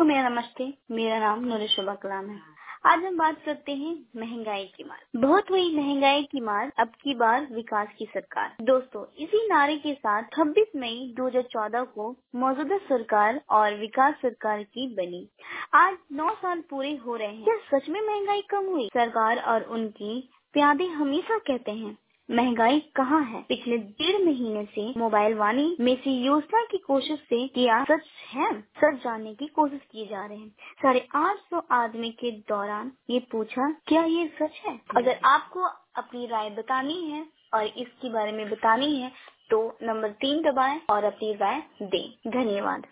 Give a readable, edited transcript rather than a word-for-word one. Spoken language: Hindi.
को मेरा नमस्ते। मेरा नाम नूरशोभा कलाम है। आज हम बात करते हैं महंगाई की मार। बहुत हुई महंगाई की मार, अब की बार विकास की सरकार। दोस्तों, इसी नारे के साथ 26 मई 2014 को मौजूदा सरकार और विकास सरकार की बनी। आज 9 साल पूरे हो रहे हैं। क्या सच में महंगाई कम हुई? सरकार और उनकी प्यादे हमेशा कहते हैं महंगाई कहाँ है। पिछले 1.5 महीने से मोबाइल वाणी में से योजना की कोशिश से क्या सच है, सच जानने की कोशिश की जा रहे हैं। 850 आदमी के दौरान ये पूछा, क्या ये सच है? अगर आपको अपनी राय बतानी है और इसके बारे में बतानी है तो नंबर 3 दबाएं और अपनी राय दें। धन्यवाद।